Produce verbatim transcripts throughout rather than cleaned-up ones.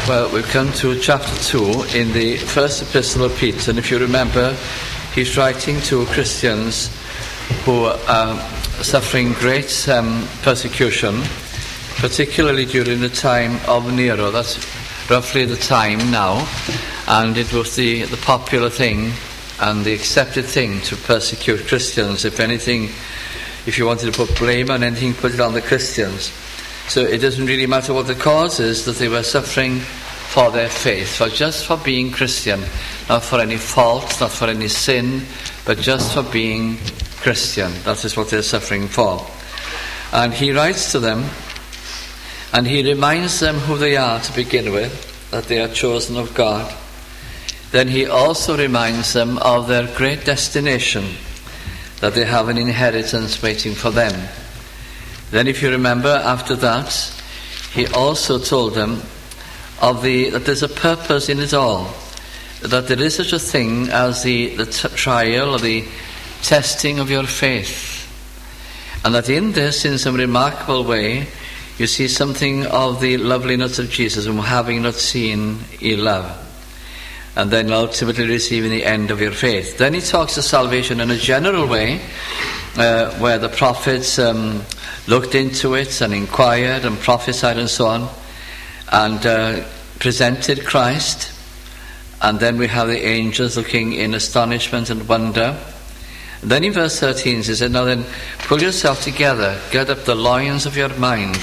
Well, we've come to chapter two in the first epistle of Peter, and if you remember, he's writing to Christians who are suffering great um, persecution, particularly during the time of Nero. That's roughly the time now, and it was the, the popular thing and the accepted thing to persecute Christians. If anything, if you wanted to put blame on anything, put it on the Christians. So it doesn't really matter what the cause is, that they were suffering for their faith, for just for being Christian, not for any fault, not for any sin, but just for being Christian. That is what they're suffering for. And he writes to them, and he reminds them who they are to begin with, that they are chosen of God. Then he also reminds them of their great destination, that they have an inheritance waiting for them. Then, if you remember, after that, he also told them of the that there's a purpose in it all, that there is such a thing as the, the t- trial or the testing of your faith, and that in this, in some remarkable way, you see something of the loveliness of Jesus, whom having not seen, ye love, and then ultimately receiving the end of your faith. Then he talks of salvation in a general way, uh, where the prophets um, looked into it and inquired and prophesied and so on, and uh, presented Christ. And then we have the angels looking in astonishment and wonder. And then in verse thirteen he said, now then, pull yourself together, gird up the loins of your mind,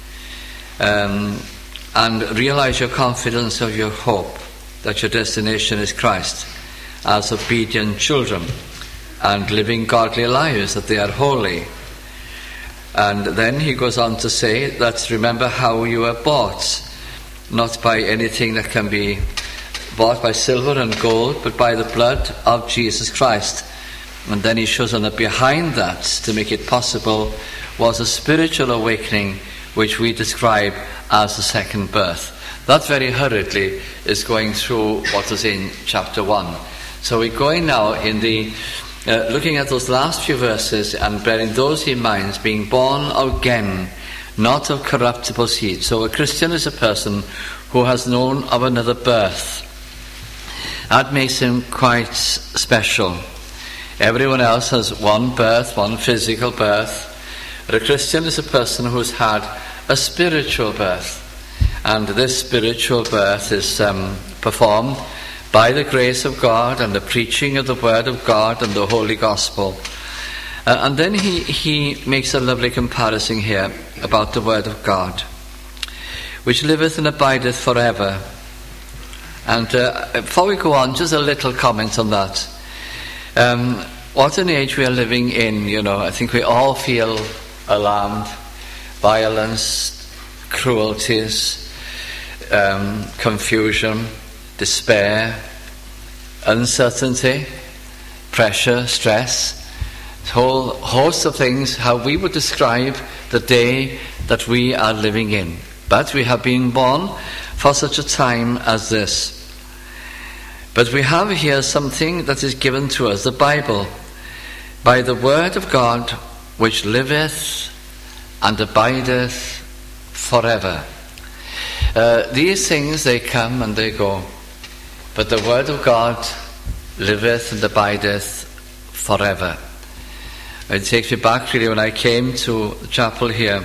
um, and realize your confidence of your hope, that your destination is Christ, as obedient children, and living godly lives, that they are holy. And then he goes on to say that remember how you were bought, not by anything that can be bought by silver and gold, but by the blood of Jesus Christ. And then he shows on that behind that, to make it possible, was a spiritual awakening, which we describe as the second birth. That very hurriedly is going through what was in chapter one. So we're going now in the Uh, looking at those last few verses and bearing those in mind, being born again, not of corruptible seed. So a Christian is a person who has known of another birth. That makes him quite special. Everyone else has one birth, one physical birth. But a Christian is a person who's had a spiritual birth. And this spiritual birth is um, performed by the grace of God and the preaching of the Word of God and the Holy Gospel. Uh, and then he, he makes a lovely comparison here about the Word of God, which liveth and abideth forever. And uh, before we go on, just a little comment on that. Um, what an age we are living in, you know. I think we all feel alarmed. Violence, cruelties, um, confusion, despair, uncertainty, pressure, stress, a whole host of things, how we would describe the day that we are living in. But we have been born for such a time as this. But we have here something that is given to us, the Bible, by the Word of God, which liveth and abideth forever. Uh, these things, they come and they go. But the Word of God liveth and abideth forever. It takes me back really when I came to the chapel here.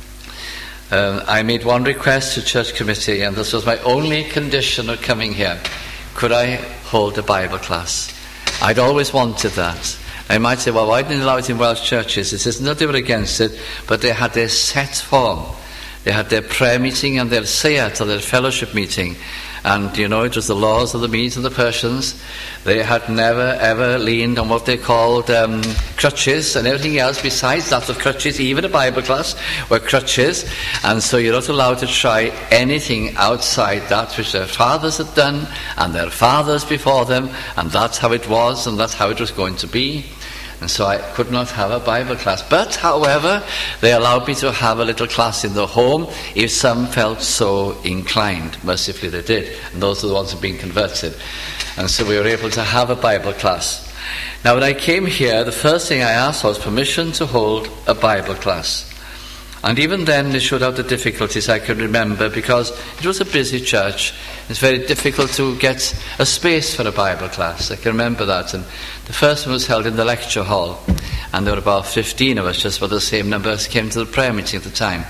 Uh, I made one request to church committee, and this was my only condition of coming here. Could I hold a Bible class? I'd always wanted that. I might say, well, why didn't they allow it in Welsh churches? It says, no, they were against it, but they had their set form. They had their prayer meeting and their siyat, or their fellowship meeting. And, you know, it was the laws of the Medes and the Persians. They had never, ever leaned on what they called um, crutches, and everything else besides that of crutches, even a Bible class, were crutches. And so you're not allowed to try anything outside that which their fathers had done, and their fathers before them, and that's how it was, and that's how it was going to be. And so I could not have a Bible class. But, however, they allowed me to have a little class in the home if some felt so inclined. Mercifully they did. And those are the ones who have been converted. And so we were able to have a Bible class. Now, when I came here, the first thing I asked was permission to hold a Bible class. And even then they showed out the difficulties, I can remember, because it was a busy church. It's very difficult to get a space for a Bible class. I can remember that. And the first one was held in the lecture hall, and there were about fifteen of us, just about the same number as came to the prayer meeting at the time.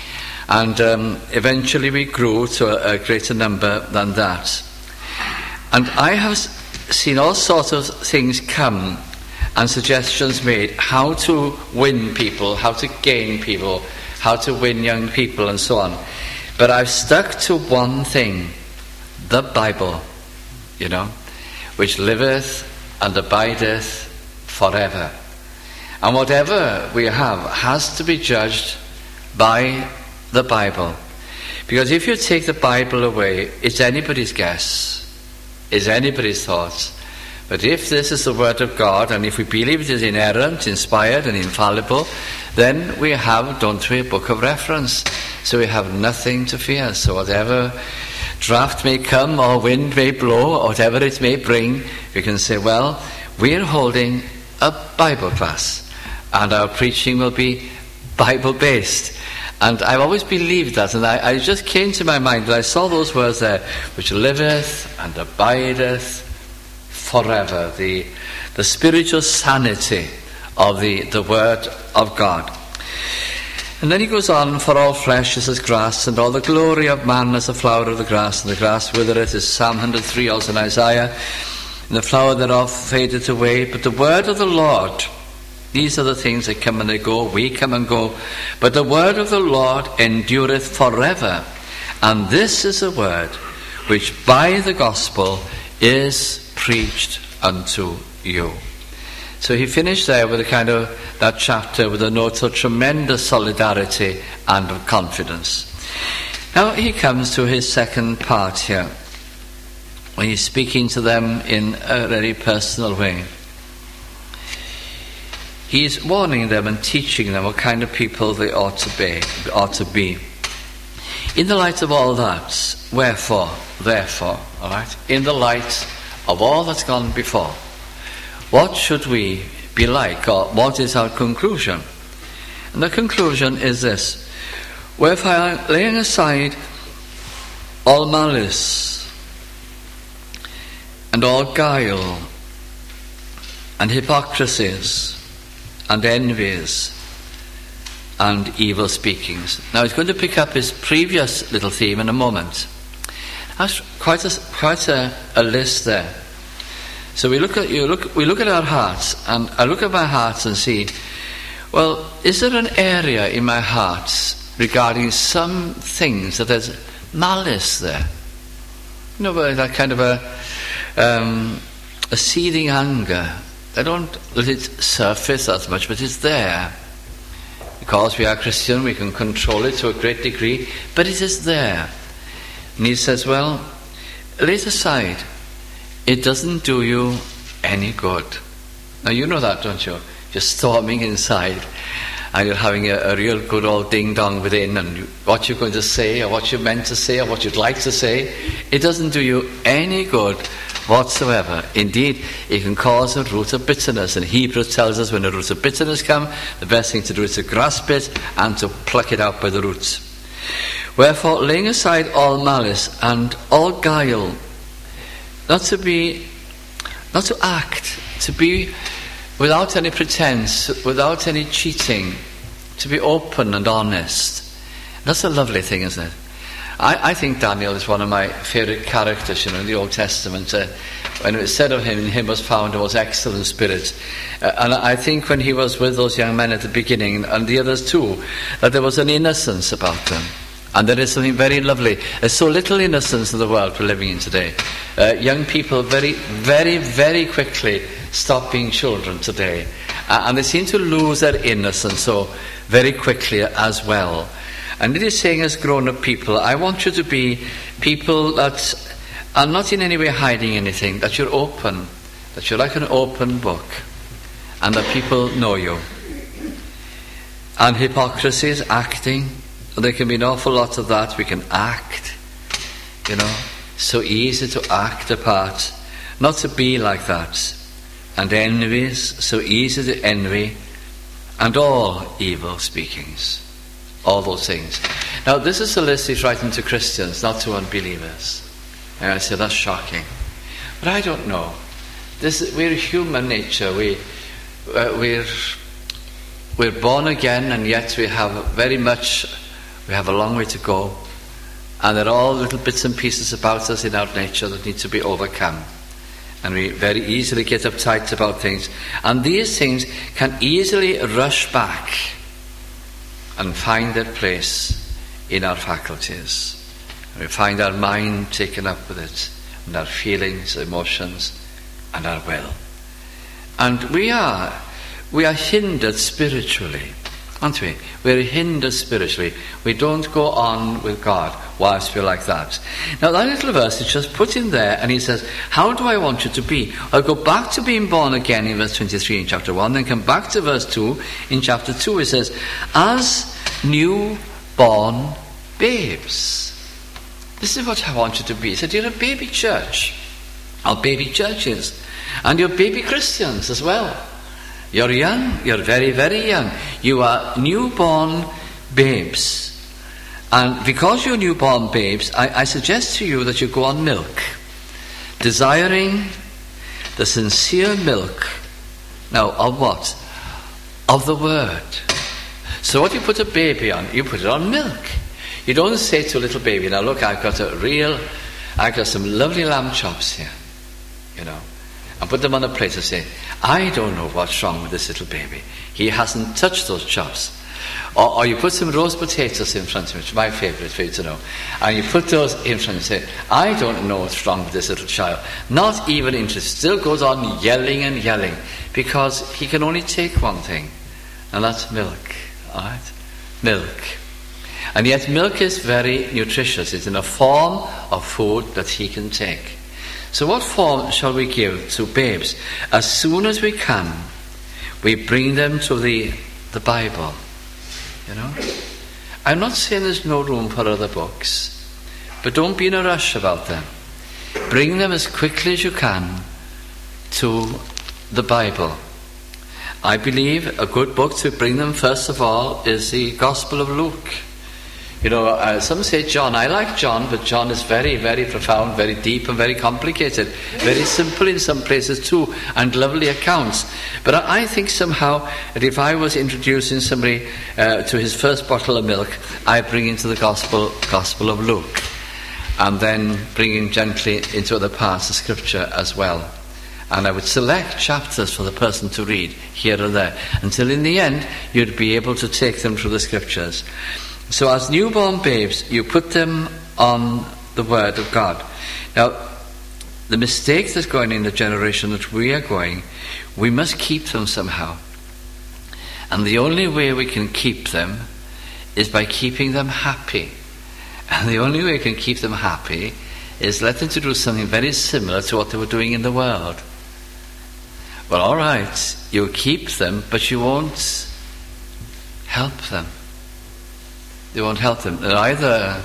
And um, eventually we grew to a, a greater number than that. And I have seen all sorts of things come and suggestions made, how to win people, how to gain people, how to win young people and so on. But I've stuck to one thing, the Bible, you know, which liveth and abideth forever. And whatever we have has to be judged by the Bible. Because if you take the Bible away, it's anybody's guess, it's anybody's thoughts. But if this is the Word of God, and if we believe it is inerrant, inspired and infallible, then we have, don't we, a book of reference. So we have nothing to fear. So whatever draft may come or wind may blow or whatever it may bring, we can say, well, we're holding a Bible class and our preaching will be Bible-based. And I've always believed that, and I, I just came to my mind that I saw those words there, which liveth and abideth forever, the the spiritual sanity of the, the Word of God. And then he goes on, for all flesh is as grass, and all the glory of man as the flower of the grass, and the grass withereth, is Psalm one hundred three, also in Isaiah, and the flower thereof fadeth away, but the word of the Lord, these are the things that come and they go, we come and go, but the word of the Lord endureth forever, and this is a word which by the gospel is preached unto you. So he finished there with a kind of that chapter with a note of tremendous solidarity and of confidence. Now he comes to his second part here, when he's speaking to them in a very personal way. He's warning them and teaching them what kind of people they ought to be, ought to be. In the light of all that, wherefore, therefore, all right, in the light of all that's gone before, what should we be like, or what is our conclusion? And the conclusion is this: wherefore, laying aside all malice and all guile and hypocrisies and envies and evil speakings. Now he's going to pick up his previous little theme in a moment. That's quite a quite a, a list there. So we look at you look we look at our hearts, and I look at my heart and see, well, is there an area in my heart regarding some things that there's malice there? You know, that kind of a um, a seething anger. I don't let it surface as much, but it's there. Because we are Christian, we can control it to a great degree, but it is there. And he says, well, lay it aside. It doesn't do you any good. Now you know that, don't you? You're storming inside and you're having a, a real good old ding-dong within, and you, what you're going to say or what you're meant to say or what you'd like to say, it doesn't do you any good whatsoever. Indeed, it can cause a root of bitterness, and Hebrews tells us when a root of bitterness comes, the best thing to do is to grasp it and to pluck it out by the roots. Wherefore, laying aside all malice and all guile, not to be, not to act, to be without any pretense, without any cheating, to be open and honest. That's a lovely thing, isn't it? I, I think Daniel is one of my favourite characters, you know, in the Old Testament. Uh, when it was said of him, in him was found a most excellent spirit. Uh, and I think when he was with those young men at the beginning, and the others too, that there was an innocence about them. And there is something very lovely. There's so little innocence in the world we're living in today. Uh, young people very, very, very quickly stop being children today. Uh, and they seem to lose their innocence so very quickly as well. And it is saying, as grown-up people, I want you to be people that are not in any way hiding anything, that you're open, that you're like an open book, and that people know you. And hypocrisy is acting. There can be an awful lot of that. We can act, you know, so easy to act a part, not to be like that. And envies, so easy to envy, and all evil speakings. all those things. Now, this is a list he's writing to Christians, not to unbelievers. And I say, that's shocking. But I don't know. This, we're human nature. We, uh, we're, we're born again, and yet we have very much, we have a long way to go. And there are all little bits and pieces about us in our nature that need to be overcome. And we very easily get uptight about things. And these things can easily rush back and find their place in our faculties. We find our mind taken up with it, and our feelings, emotions, and our will. And we are, we are hindered spiritually, aren't we? We're hindered spiritually. We don't go on with God whilst we're like that. Now that little verse is just put in there, and he says, how do I want you to be? I'll go back to being born again in verse twenty-three in chapter one, then come back to verse two in chapter two. It says, as new-born babes. This is what I want you to be. He said, you're a baby church, or baby churches, and you're baby Christians as well. You're young, you're very, very young. You are newborn babes. And because you're newborn babes, I, I suggest to you that you go on milk, desiring the sincere milk, now of what? Of the word. So what you put a baby on, you put it on milk. You don't say to a little baby, now look, I've got a real, I've got some lovely lamb chops here, you know, and put them on a plate and say, I don't know what's wrong with this little baby. He hasn't touched those chops. Or, or you put some roast potatoes in front of him, which is my favourite for you to know, and you put those in front and say, I don't know what's wrong with this little child. Not even interested. Still goes on yelling and yelling, because he can only take one thing, and that's milk. All right? Milk. And yet milk is very nutritious. It's in a form of food that he can take. So what form shall we give to babes? As soon as we can, we bring them to the, the Bible. You know? I'm not saying there's no room for other books, but don't be in a rush about them. Bring them as quickly as you can to the Bible. I believe a good book to bring them first of all is the Gospel of Luke. You know, uh, some say John. I like John, but John is very, very profound, very deep and very complicated. Very simple in some places too, and lovely accounts. But I, I think somehow that if I was introducing somebody uh, to his first bottle of milk, I bring into the Gospel, Gospel of Luke, and then bring him gently into other parts of Scripture as well. And I would select chapters for the person to read here and there, until in the end you'd be able to take them through the Scriptures. So as newborn babes, you put them on the Word of God. Now, the mistake that's going in the generation that we are going, we must keep them somehow. And the only way we can keep them is by keeping them happy. And the only way we can keep them happy is let them to do something very similar to what they were doing in the world. Well, all right, you'll keep them, but you won't help them. They won't help them. They'll either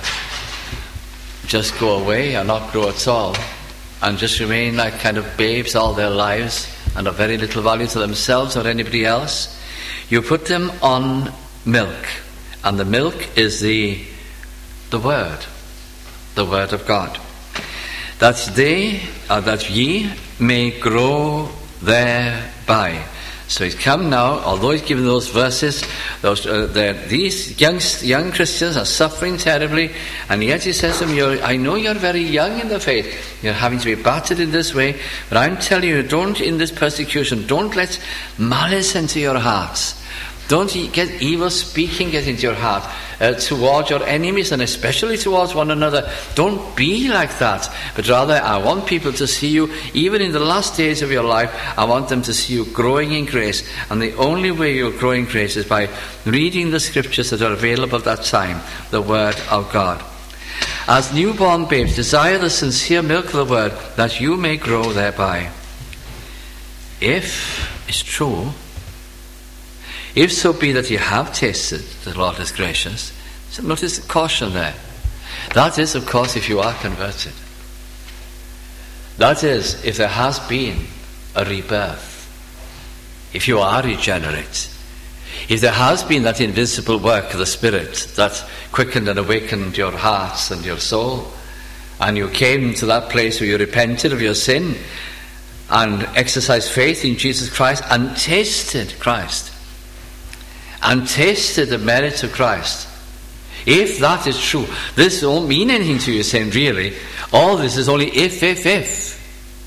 just go away or not grow at all, and just remain like kind of babes all their lives and of very little value to themselves or anybody else. You put them on milk, and the milk is the the Word, the Word of God. That they, or that ye may grow thereby. So he's come now, although he's given those verses, those, uh, these young, young Christians are suffering terribly, and yet he says to them, you're, I know you're very young in the faith, you're having to be battered in this way, but I'm telling you, don't, in this persecution, don't let malice into your hearts. Don't get evil speaking get into your heart uh, towards your enemies, and especially towards one another. Don't be like that, but rather I want people to see you, even in the last days of your life, I want them to see you growing in grace. And the only way you'll grow in grace is by reading the Scriptures that are available at that time, the Word of God. As newborn babes, desire the sincere milk of the Word, that you may grow thereby. If it's true, if so be that you have tasted the Lord is gracious, so notice the caution there. That is, of course, if you are converted. That is, if there has been a rebirth. If you are regenerate. if there has been that invisible work of the Spirit that quickened and awakened your hearts and your soul, and you came to that place where you repented of your sin and exercised faith in Jesus Christ and tasted Christ and tasted the merits of Christ, if that is true, this won't mean anything to you saying, really, all this is only if, if, if.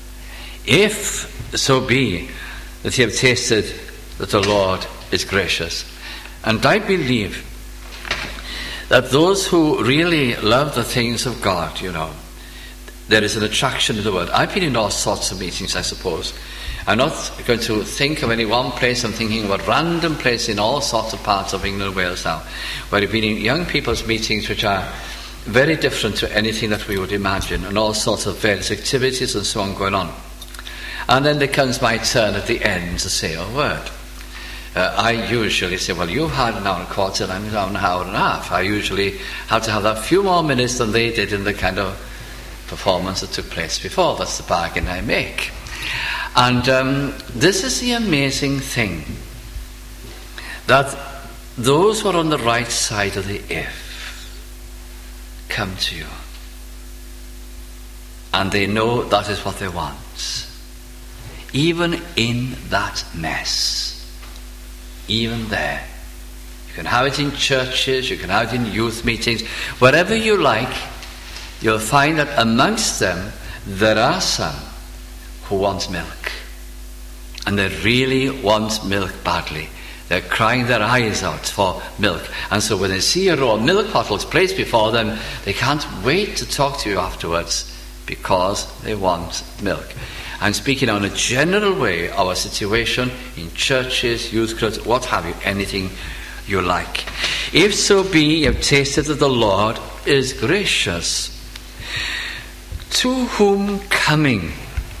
If so be that you have tasted that the Lord is gracious. And I believe that those who really love the things of God, you know, there is an attraction to the word. I've been in all sorts of meetings, I suppose. I'm not going to think of any one place. I'm thinking of a random place in all sorts of parts of England and Wales now, where I've been in young people's meetings which are very different to anything that we would imagine, and all sorts of various activities and so on going on. And then there comes my turn at the end to say a word. Uh, I usually say, well, you've had an hour and a quarter, and I'm an hour and a half. I usually have to have that few more minutes than they did in the kind of performance that took place before. That's the bargain I make. And um, this is the amazing thing, that those who are on the right side of the if come to you, and they know that is what they want, even in that mess. Even there. You can have it in churches, you can have it in youth meetings, wherever you like. You'll find that amongst them there are some who want milk, and they really want milk badly. They're crying their eyes out for milk, and so when they see a row of milk bottles placed before them, they can't wait to talk to you afterwards because they want milk. I'm speaking on a general way, our situation in churches, youth clubs, what have you, anything you like. If so be you have tasted that the Lord is gracious, to whom coming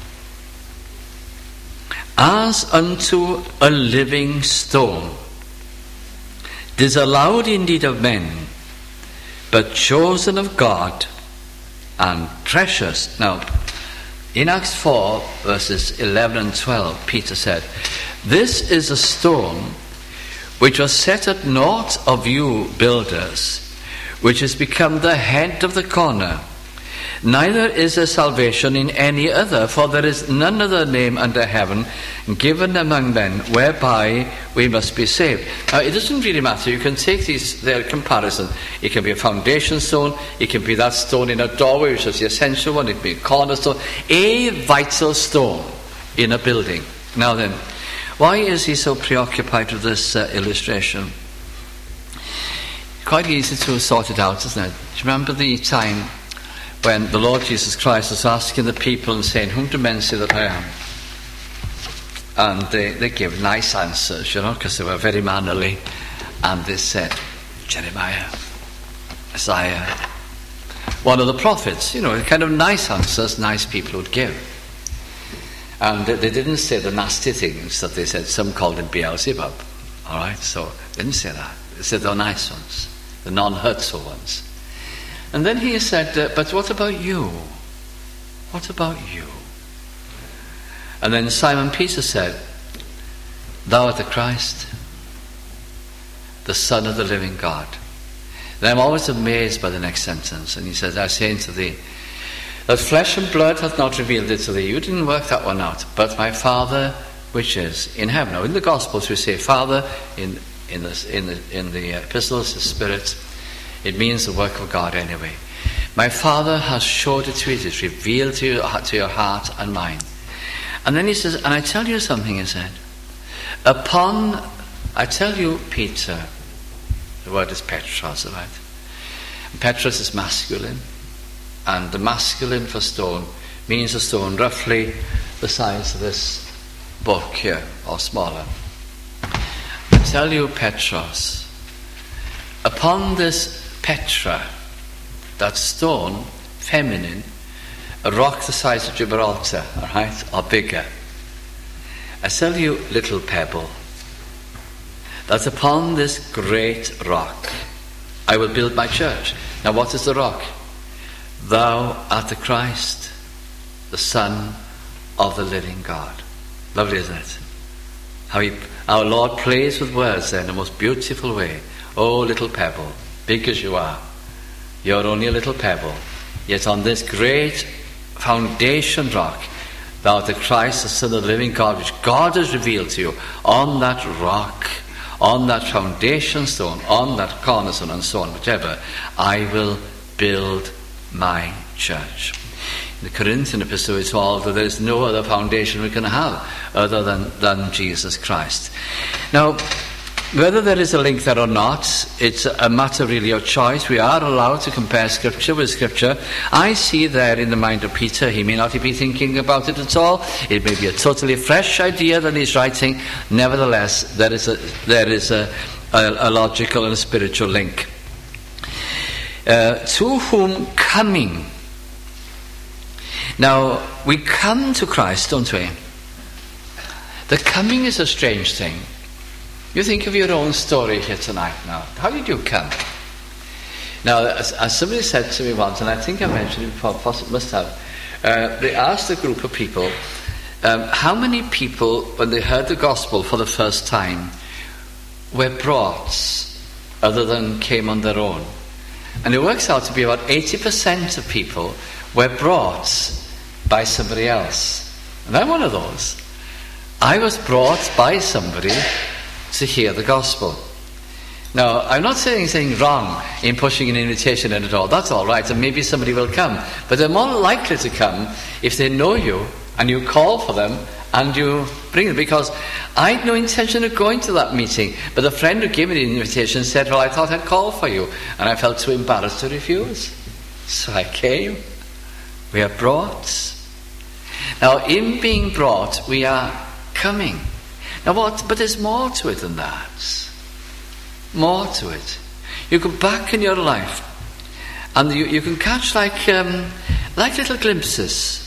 as unto a living stone, disallowed indeed of men, but chosen of God and precious. Now, in Acts four, verses eleven and twelve, Peter said, this is a stone which was set at naught of you builders, which has become the head of the corner. Neither is there salvation in any other, for there is none other name under heaven given among men whereby we must be saved. Now, it doesn't really matter. You can take these, their comparison. It can be a foundation stone. It can be that stone in a doorway, which is the essential one. It can be a cornerstone. A vital stone in a building. Now then, why is he so preoccupied with this uh, illustration? Quite easy to sort it out, isn't it? Do you remember the time when the Lord Jesus Christ was asking the people and saying, whom do men say that I am? And they, they give nice answers, you know, because they were very mannerly. And they said, Jeremiah, Isaiah, one of the prophets, you know, kind of nice answers nice people would give. And they, they didn't say the nasty things that they said. Some called him Beelzebub, all right? So they didn't say that. They said the nice ones, the non-hurtful ones. And then he said, uh, but what about you? What about you? And then Simon Peter said, thou art the Christ, the Son of the living God. And I'm always amazed by the next sentence. And he says, I say unto thee, that flesh and blood hath not revealed it to thee. You didn't work that one out. But my Father which is in heaven. Now in the Gospels we say Father, in, in, the, in, the, in the epistles, the Spirit. It means the work of God anyway. My Father has showed it to you, it is revealed to, you, to your heart and mind. And then he says, and I tell you something, he said. Upon, I tell you, Peter, the word is Petros, right? Petros is masculine, and the masculine for stone means a stone roughly the size of this book here, or smaller. I tell you, Petros, upon this Petra, that stone, feminine, a rock the size of Gibraltar, all right, or bigger. I tell you, little pebble, that upon this great rock I will build my church. Now what is the rock? Thou art the Christ, the Son of the living God. Lovely, isn't it? How he, our Lord plays with words there in the most beautiful way. Oh, little pebble, big as you are, you're only a little pebble. Yet on this great foundation rock, thou art the Christ, the Son of the living God, which God has revealed to you. On that rock, on that foundation stone, on that cornerstone, and so on, whichever, I will build my church. In the Corinthian epistle it's all that there is no other foundation we can have other than, than Jesus Christ. Now, whether there is a link there or not, it's a matter really of choice. We are allowed to compare Scripture with Scripture. I see there in the mind of Peter, he may not be thinking about it at all. It may be a totally fresh idea that he's writing. Nevertheless, there is a, there is a, a, a logical and a spiritual link. Uh, to whom coming. Now, we come to Christ, don't we? The coming is a strange thing. You think of your own story here tonight now. How did you come? Now, as, as somebody said to me once, and I think I mentioned it before, possibly must have, uh, they asked a group of people, um, how many people, when they heard the gospel for the first time, were brought, other than came on their own? And it works out to be about eighty percent of people were brought by somebody else. And I'm one of those. I was brought by somebody to hear the gospel. Now, I'm not saying anything wrong in pushing an invitation in at all. That's all right, and maybe somebody will come. But they're more likely to come if they know you and you call for them and you bring them. Because I had no intention of going to that meeting, but the friend who gave me the invitation said, well, I thought I'd call for you. And I felt too embarrassed to refuse. So I came. We are brought. Now, in being brought, we are coming. Now what? But there's more to it than that. More to it. You go back in your life, and you, you can catch like um, like little glimpses.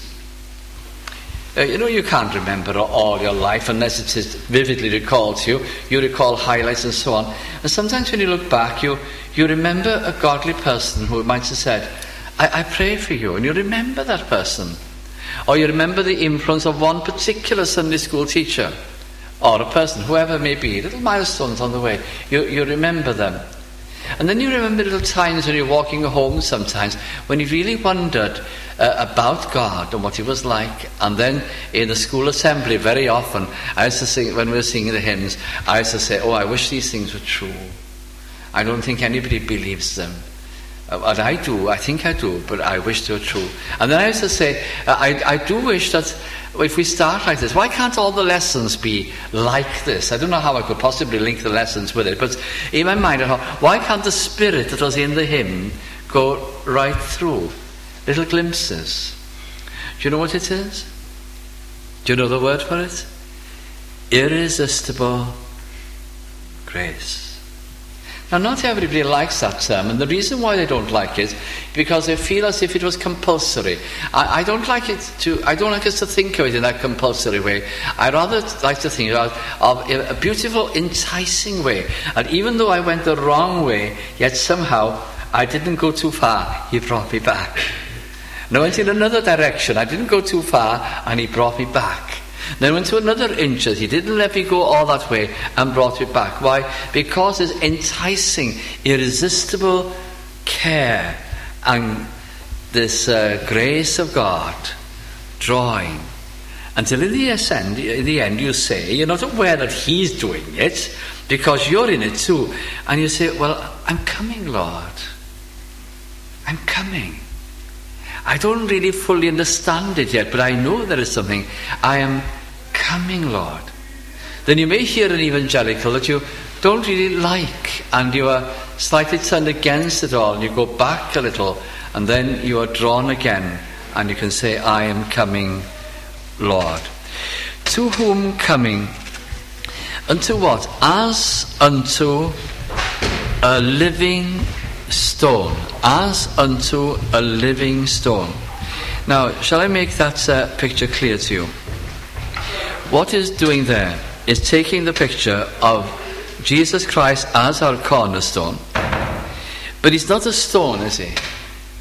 Uh, you know, you can't remember all your life unless it is vividly recalled to you. You recall highlights and so on. And sometimes when you look back, you you remember a godly person who might have said, I, I pray for you, and you remember that person. Or you remember the influence of one particular Sunday school teacher, or a person, whoever it may be, little milestones on the way. You, you remember them. And then you remember little times when you're walking home sometimes, when you really wondered uh, about God and what he was like. And then in the school assembly, very often, I used to sing, when we were singing the hymns, I used to say, oh, I wish these things were true. I don't think anybody believes them. Uh, and I do, I think I do, but I wish they were true. And then I used to say, uh, I, I do wish that if we start like this, why can't all the lessons be like this? I don't know how I could possibly link the lessons with it, but in my mind, I thought, why can't the spirit that was in the hymn go right through? Little glimpses. Do you know what it is? Do you know the word for it? Irresistible grace. Now, not everybody likes that term, and the reason why they don't like it, because they feel as if it was compulsory. I, I don't like it to. I don't like us to think of it in that compulsory way. I rather like to think of, of a beautiful, enticing way. And even though I went the wrong way, yet somehow I didn't go too far. He brought me back. And I went in another direction. I didn't go too far, and he brought me back. Then went to another inches. He didn't let me go all that way and brought me back. Why? Because his enticing, irresistible care and this uh, grace of God drawing. Until in the, ascend, in the end you say, you're not aware that he's doing it, because you're in it too. And you say, well, I'm coming, Lord. I'm coming. I don't really fully understand it yet, but I know there is something. I am coming, Lord. Then you may hear an evangelical that you don't really like, and you are slightly turned against it all, and you go back a little, and then you are drawn again, and you can say, I am coming, Lord. To whom coming? Unto what? As unto a living stone. As unto a living stone. Now, shall I make that uh, picture clear to you? What is doing there is taking the picture of Jesus Christ as our cornerstone. But he's not a stone, is he?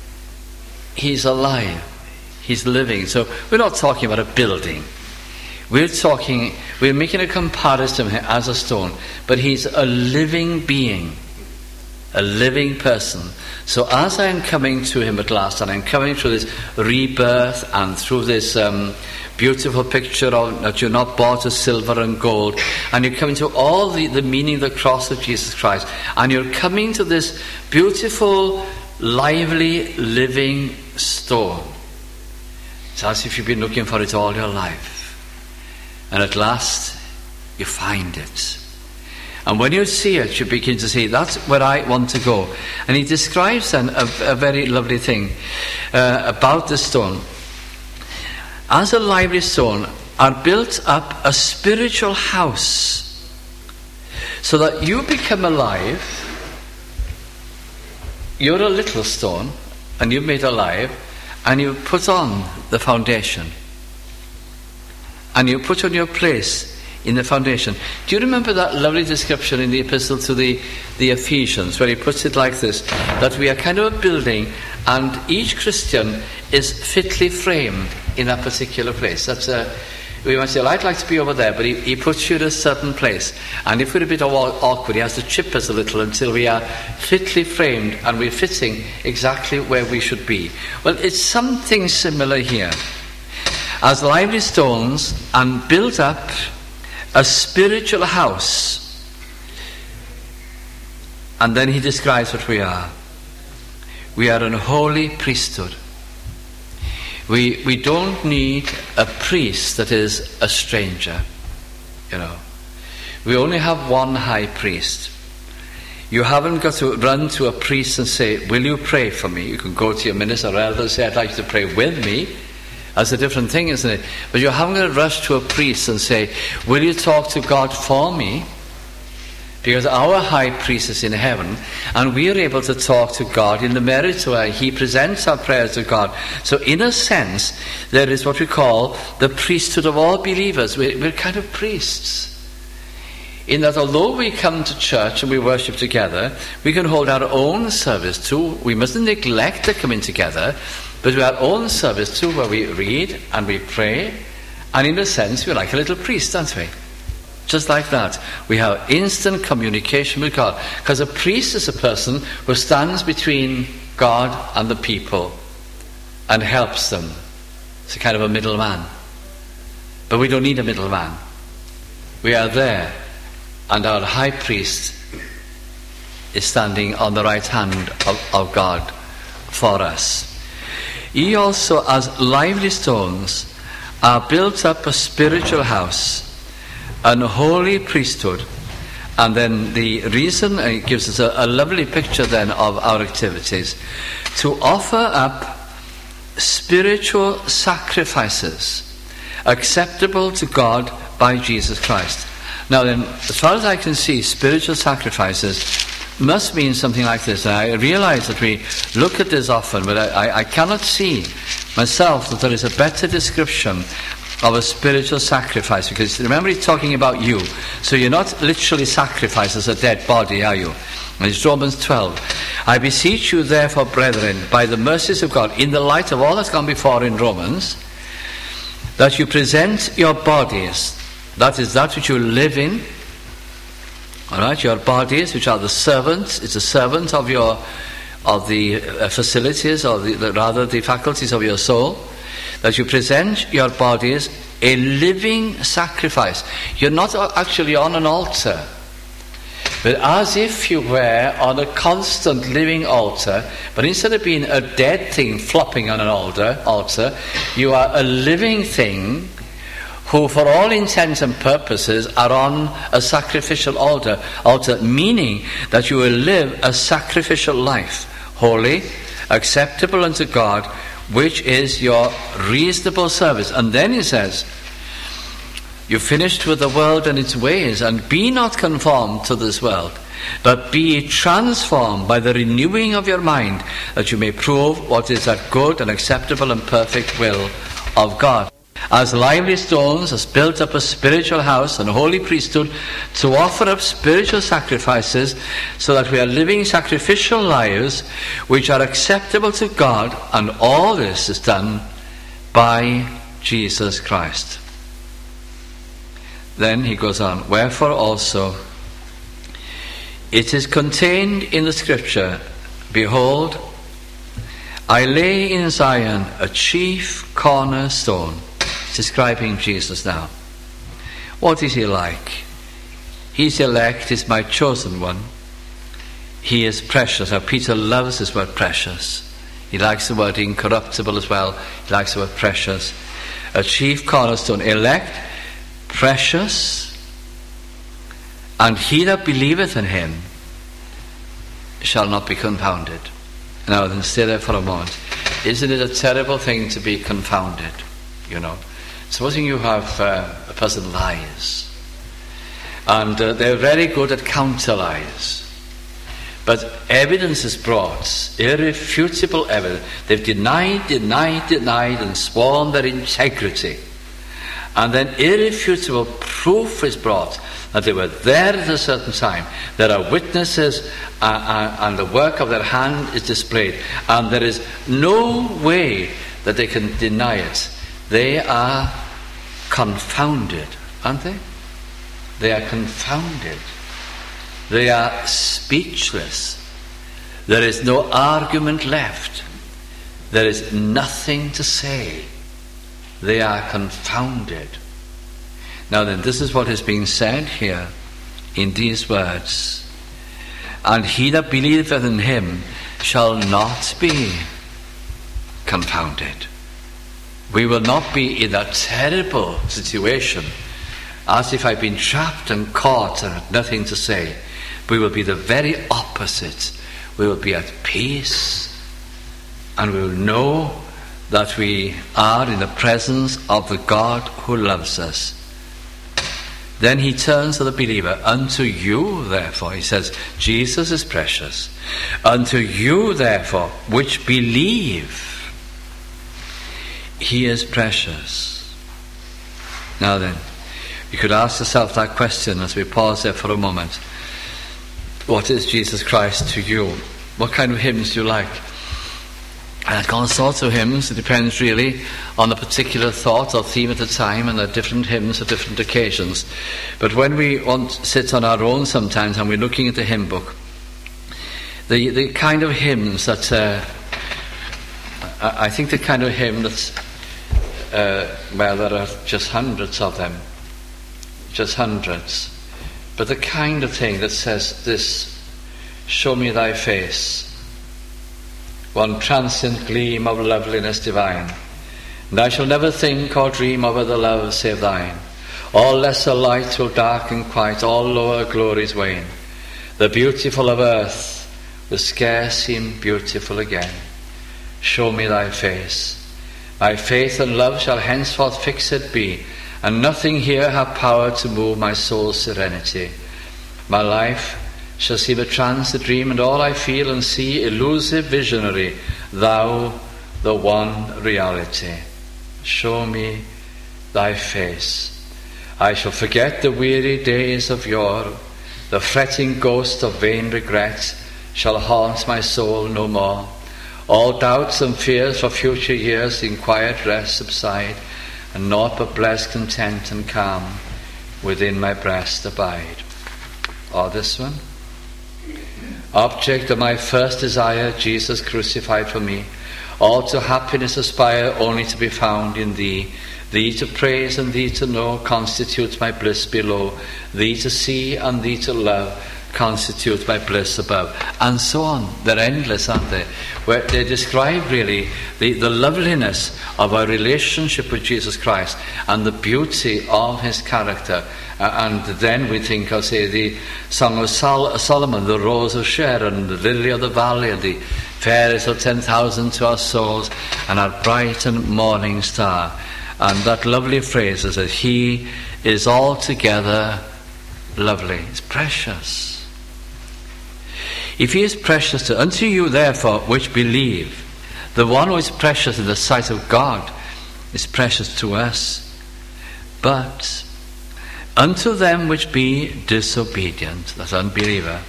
He's alive. He's living. So we're not talking about a building. We're talking, we're making a comparison to him as a stone, but he's a living being, a living person. So as I am coming to him at last, and I'm coming through this rebirth and through this um, beautiful picture of that you're not bought with silver and gold, and you're coming to all the, the meaning of the cross of Jesus Christ, and you're coming to this beautiful, lively, living stone. It's as if you've been looking for it all your life. And at last, you find it. And when you see it, you begin to say, that's where I want to go. And he describes then a, a very lovely thing uh, about the stone. As a lively stone are built up a spiritual house, so that you become alive. You're a little stone, and you're made alive, and you put on the foundation. And you put on your place in the foundation. Do you remember that lovely description in the epistle to the, the Ephesians, where he puts it like this, that we are kind of a building, and each Christian is fitly framed in that particular place. That's a, we might say, well, I'd like to be over there, but he, he puts you in a certain place. And if we're a bit awkward, he has to chip us a little until we are fitly framed and we're fitting exactly where we should be. Well, it's something similar here. As lively stones and built up a spiritual house. And then he describes what we are. We are an holy priesthood. We we don't need a priest that is a stranger. You know. We only have one high priest. You haven't got to run to a priest and say, will you pray for me? You can go to your minister or elder and say, I'd like you to pray with me. That's a different thing, isn't it? But you haven't got to rush to a priest and say, will you talk to God for me? Because our high priest is in heaven, and we are able to talk to God in the merit where he presents our prayers to God. So in a sense, there is what we call the priesthood of all believers. We're, we're kind of priests. In that although we come to church and we worship together, we can hold our own service too. We mustn't neglect the coming together, but we have our own service too, where we read and we pray, and in a sense we're like a little priest, aren't we? Just like that. We have instant communication with God. Because a priest is a person who stands between God and the people and helps them. It's a kind of a middleman. But we don't need a middleman. We are there, and our high priest is standing on the right hand of, of God for us. Ye also, as lively stones, are built up a spiritual house, an holy priesthood. And then the reason, it gives us a, a lovely picture then of our activities, to offer up spiritual sacrifices acceptable to God by Jesus Christ. Now then, as far as I can see, spiritual sacrifices must mean something like this. And I realize that we look at this often, but I, I, I cannot see myself that there is a better description of a spiritual sacrifice, because remember he's talking about you, so you're not literally sacrificed as a dead body, are you? And it's Romans twelve. I beseech you therefore, brethren, by the mercies of God, in the light of all that's gone before in Romans, that you present your bodies, that is that which you live in, all right, your bodies, which are the servants, it's a servant of your of the uh, facilities, or the, the, rather the faculties of your soul, that you present your bodies a living sacrifice. You're not actually on an altar, but as if you were on a constant living altar, but instead of being a dead thing flopping on an altar, altar, you are a living thing who for all intents and purposes are on a sacrificial altar, altar meaning that you will live a sacrificial life, holy, acceptable unto God, which is your reasonable service. And then he says, you finished with the world and its ways, and be not conformed to this world, but be transformed by the renewing of your mind, that you may prove what is that good and acceptable and perfect will of God. As lively stones, as built up a spiritual house and a holy priesthood, to offer up spiritual sacrifices, so that we are living sacrificial lives which are acceptable to God, and all this is done by Jesus Christ. then he goes on, wherefore also it is contained in the scripture, behold, I lay in Zion a chief cornerstone. It's describing Jesus now. What is he like? He's elect, he's my chosen one. He is precious. Now Peter loves this word precious. He likes the word incorruptible as well. He likes the word precious. A chief cornerstone, elect, precious, and he that believeth in him shall not be confounded. Now then, stay there for a moment. Isn't it a terrible thing to be confounded? You know, supposing you have uh, a person lies, and uh, they're very good at counter lies. But evidence is brought, irrefutable evidence. They've denied, denied, denied, and sworn their integrity. And then irrefutable proof is brought that they were there at a certain time. There are witnesses, uh, uh, and the work of their hand is displayed. And there is no way that they can deny it. They are confounded, aren't they? They are confounded. They are speechless. There is no argument left. There is nothing to say. They are confounded. Now then, this is what is being said here in these words. And he that believeth in him shall not be confounded. We will not be in that terrible situation as if I've been trapped and caught and had nothing to say. We will be the very opposite. We will be at peace, and we will know that we are in the presence of the God who loves us. Then he turns to the believer. Unto you, therefore, he says, Jesus is precious. Unto you, therefore, which believe, he is precious. Now then, you could ask yourself that question as we pause there for a moment. What is Jesus Christ to you? What kind of hymns do you like? And I've got all sorts of hymns. It depends really on the particular thought or theme at the time, and there are different hymns for different occasions. But when we want to sit on our own sometimes and we're looking at the hymn book, the, the kind of hymns that uh, I, I think the kind of hymn that's uh, well, there are just hundreds of them, just hundreds. But the kind of thing that says this, show me thy face, one transient gleam of loveliness divine, and I shall never think or dream of other love save thine. All lesser light will darken quite, all lower glories wane. The beautiful of earth will scarce seem beautiful again. Show me thy face. My faith and love shall henceforth fixed be, and nothing here have power to move my soul's serenity. My life shall seem a trance, a dream, and all I feel and see elusive, visionary, thou, the one reality. Show me thy face. I shall forget the weary days of yore, the fretting ghost of vain regret shall haunt my soul no more. All doubts and fears for future years in quiet rest subside, and naught but blessed content and calm within my breast abide. Or this one. Object of my first desire, Jesus crucified for me. All to happiness aspire, only to be found in thee. Thee to praise and thee to know constitutes my bliss below. Thee to see and thee to love constitute my bliss above. And so on. They're endless, aren't they? Where they describe really the, the loveliness of our relationship with Jesus Christ and the beauty of his character. Uh, and then we think of, say, the Song of Sol- Solomon, the Rose of Sharon, the Lily of the Valley, and the fairest of ten thousand to our souls, and our bright and morning star. And that lovely phrase is that he is altogether lovely. It's precious. If he is precious to unto you, therefore, which believe, the one who is precious in the sight of God is precious to us. But unto them which be disobedient, that unbeliever,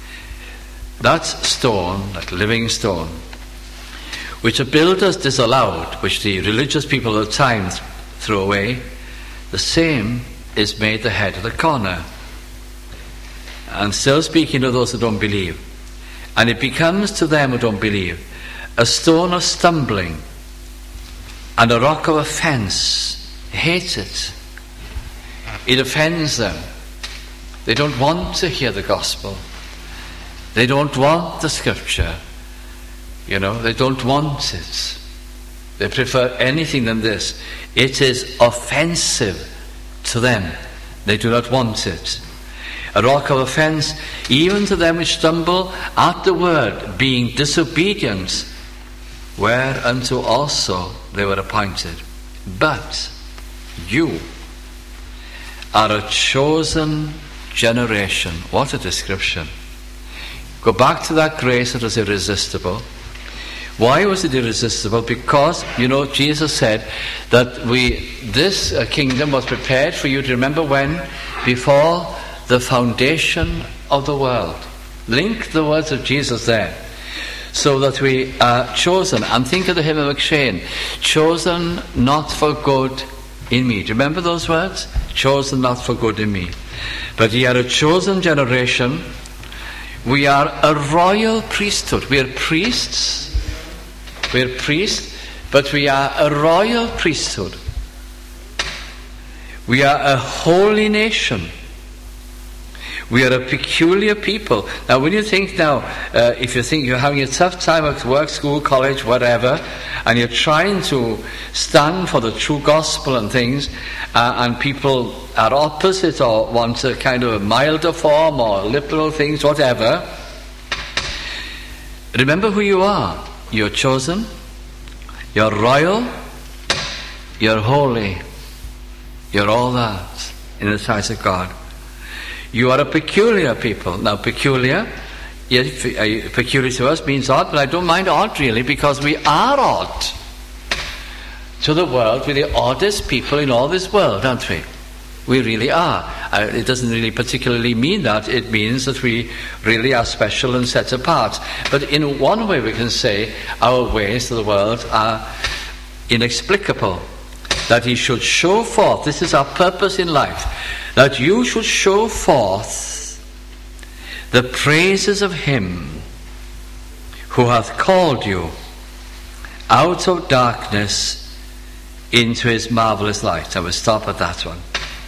that stone, that living stone, which the builders disallowed, which the religious people of the time threw away, the same is made the head of the corner. And still speaking to those who don't believe. And it becomes to them who don't believe a stone of stumbling and a rock of offense. They hate it. It offends them. They don't want to hear the gospel. They don't want the scripture. You know, they don't want it. They prefer anything than this. It is offensive to them. They do not want it. A rock of offense, even to them which stumble at the word, being disobedient, whereunto also they were appointed. But you are a chosen generation. What a description. Go back to that grace that was irresistible. Why was it irresistible? Because, you know, Jesus said that we, this uh, kingdom was prepared for you to remember when? Before the foundation of the world. Link the words of Jesus there. So that we are chosen. And think of the hymn of McShane. Chosen not for good in me. Do you remember those words? Chosen not for good in me. But ye are a chosen generation. We are a royal priesthood. We are priests. We are priests, but we are a royal priesthood. We are a holy nation. We are a peculiar people. Now, when you think now, uh, if you think you're having a tough time at work, school, college, whatever, and you're trying to stand for the true gospel and things, uh, and people are opposite or want a kind of a milder form or liberal things, whatever, remember who you are. You're chosen, you're royal, you're holy, you're all that in the sight of God. You are a peculiar people. Now, peculiar, yes, peculiar to us means odd, but I don't mind odd really, because we are odd to the world. We're the oddest people in all this world, aren't we? We really are. Uh, it doesn't really particularly mean that. It means that we really are special and set apart. But in one way we can say our ways to the world are inexplicable. That he should show forth, this is our purpose in life, that you should show forth the praises of him who hath called you out of darkness into his marvelous light. I will stop at that one.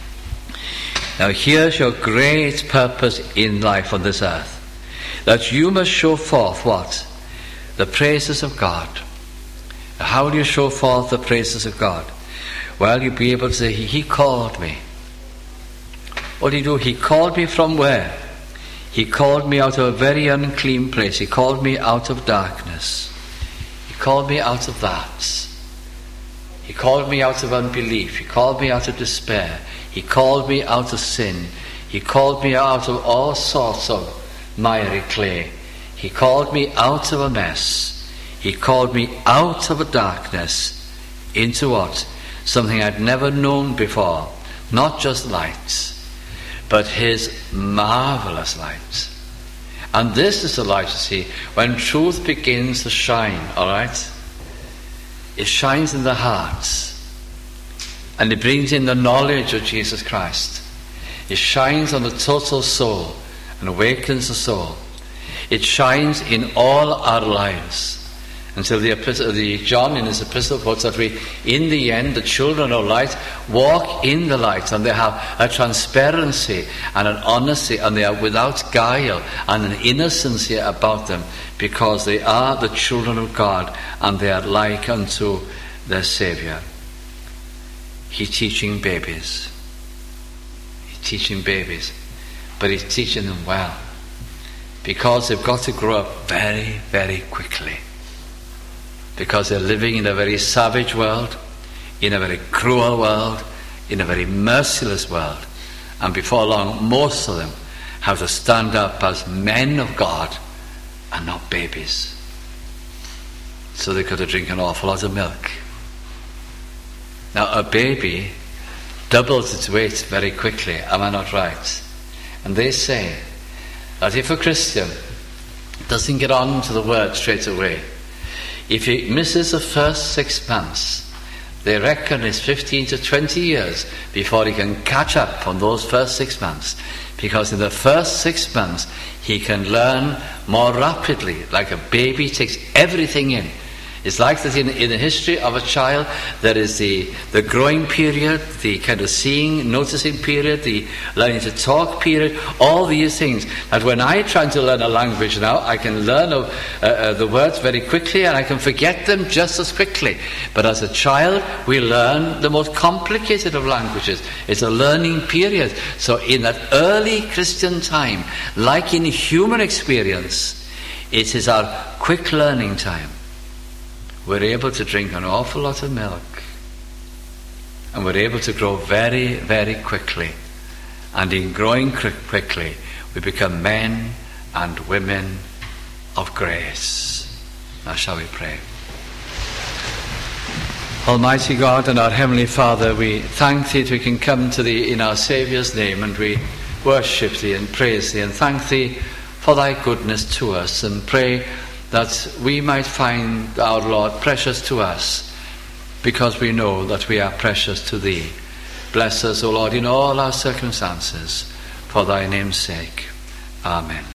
Now here's your great purpose in life on this earth. That you must show forth what? The praises of God. How do you show forth the praises of God? Well, you'll be able to say, he called me. What did he do? He called me from where? He called me out of a very unclean place. He called me out of darkness. He called me out of that. He called me out of unbelief. He called me out of despair. He called me out of sin. He called me out of all sorts of miry clay. He called me out of a mess. He called me out of a darkness into what? Something I'd never known before. Not just light, but his marvelous light. And this is the light, you see, when truth begins to shine, all right? It shines in the hearts. And it brings in the knowledge of Jesus Christ. It shines on the total soul and awakens the soul. It shines in all our lives. Until the, epistle, the John in his epistle puts that we, in the end, the children of light walk in the light, and they have a transparency and an honesty, and they are without guile and an innocency about them, because they are the children of God, and they are like unto their Saviour. He's teaching babies. He's teaching babies. But he's teaching them well. Because they've got to grow up very, very quickly. Because they're living in a very savage world, in a very cruel world, in a very merciless world. And before long, most of them have to stand up as men of God and not babies. So they've got to drink an awful lot of milk. Now, a baby doubles its weight very quickly, am I not right? And they say that if a Christian doesn't get on to the word straight away, if he misses the first six months, They reckon it's fifteen to twenty years before he can catch up on those first six months. Because in the first six months, he can learn more rapidly. Like a baby takes everything in. It's like that in, in the history of a child, there is the, the growing period, the kind of seeing, noticing period, the learning to talk period, all these things. And when I try to learn a language now, I can learn uh, uh, the words very quickly and I can forget them just as quickly. But as a child, we learn the most complicated of languages. It's a learning period. So in that early Christian time, like in human experience, it is our quick learning time. We're able to drink an awful lot of milk. And we're able to grow very, very quickly. And in growing quickly, we become men and women of grace. Now shall we pray? Almighty God and our Heavenly Father, we thank Thee that we can come to Thee in our Saviour's name, and we worship Thee and praise Thee and thank Thee for Thy goodness to us, and pray that we might find our Lord precious to us, because we know that we are precious to Thee. Bless us, O Lord, in all our circumstances, for Thy name's sake. Amen.